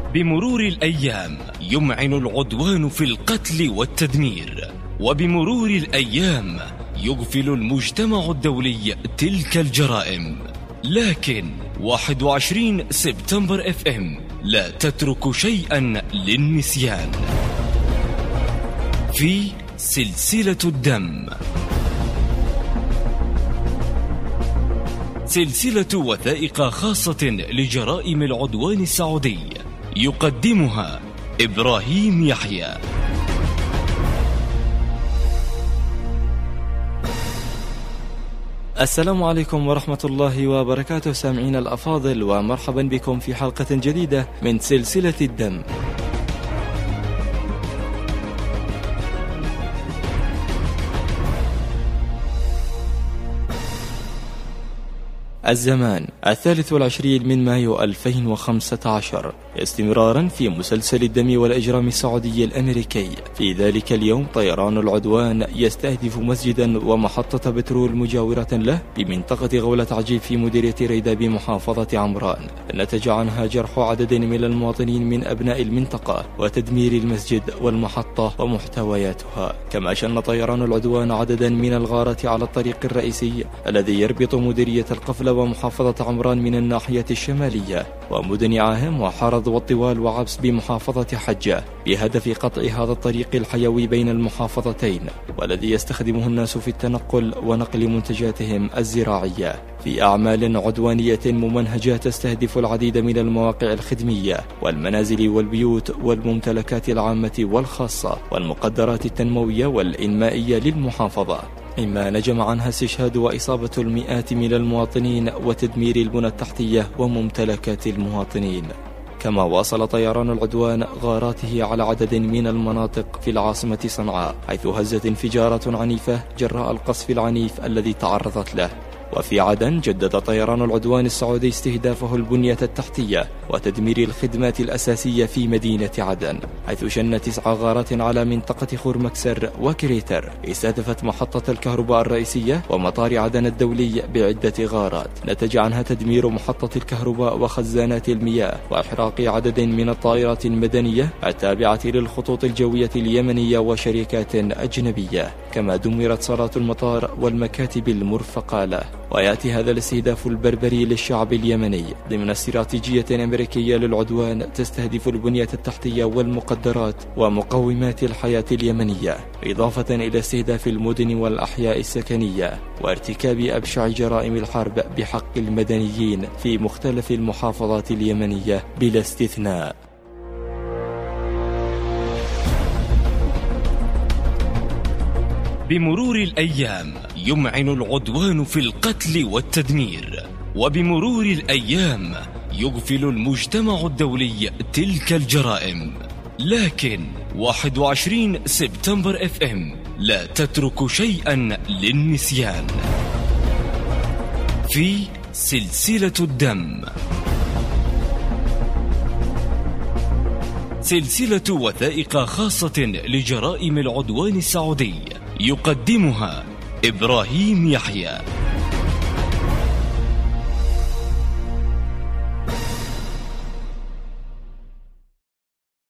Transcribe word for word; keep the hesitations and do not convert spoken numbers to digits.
بمرور الأيام يمعن العدوان في القتل والتدمير، وبمرور الأيام يغفل المجتمع الدولي تلك الجرائم. لكن واحد وعشرين سبتمبر اف ام لا تترك شيئا للنسيان. في سلسلة الدم، سلسلة وثائق خاصة لجرائم العدوان السعودي، يقدمها إبراهيم يحيى. السلام عليكم ورحمة الله وبركاته سامعين الأفاضل، ومرحبا بكم في حلقة جديدة من سلسلة الدم. الزمان الثالث والعشرين من مايو ألفين وخمسة عشر، استمرارا في مسلسل الدم والإجرام السعودي الأمريكي. في ذلك اليوم طيران العدوان يستهدف مسجدا ومحطة بترول مجاورة له بمنطقة غولة عجيب في مديرية ريدة بمحافظة عمران، نتج عنها جرح عدد من المواطنين من أبناء المنطقة وتدمير المسجد والمحطة ومحتوياتها. كما شن طيران العدوان عددا من الغارات على الطريق الرئيسي الذي يربط مديرية القفلة ومحافظة عمران من الناحية الشمالية، ومدن عاهم وحرض والطوال وعبس بمحافظة حجة، بهدف قطع هذا الطريق الحيوي بين المحافظتين والذي يستخدمه الناس في التنقل ونقل منتجاتهم الزراعية، في أعمال عدوانية ممنهجة تستهدف العديد من المواقع الخدمية والمنازل والبيوت والممتلكات العامة والخاصة والمقدرات التنموية والإنمائية للمحافظة، مما نجم عنها استشهاد وإصابة المئات من المواطنين وتدمير البنى التحتية وممتلكات المواطنين. كما واصل طيران العدوان غاراته على عدد من المناطق في العاصمة صنعاء، حيث هزت انفجارات عنيفة جراء القصف العنيف الذي تعرضت له. وفي عدن جدد طيران العدوان السعودي استهدافه البنية التحتية وتدمير الخدمات الأساسية في مدينة عدن، حيث شن تسع غارات على منطقة خورمكسر وكريتر، استهدفت محطة الكهرباء الرئيسية ومطار عدن الدولي بعدة غارات، نتج عنها تدمير محطة الكهرباء وخزانات المياه وإحراق عدد من الطائرات المدنية التابعة للخطوط الجوية اليمنية وشركات أجنبية. كما دمرت صالات المطار والمكاتب المرفقة له. ويأتي هذا الاستهداف البربري للشعب اليمني ضمن استراتيجية أمريكية للعدوان تستهدف البنية التحتية والمقدرات ومقومات الحياة اليمنية، إضافة إلى استهداف المدن والأحياء السكنية وارتكاب أبشع جرائم الحرب بحق المدنيين في مختلف المحافظات اليمنية بلا استثناء. بمرور الأيام يمعن العدوان في القتل والتدمير، وبمرور الأيام يغفل المجتمع الدولي تلك الجرائم. لكن واحد وعشرين سبتمبر اف ام لا تترك شيئا للنسيان. في سلسلة الدم، سلسلة وثائق خاصة لجرائم العدوان السعودي، يقدمها إبراهيم يحيى.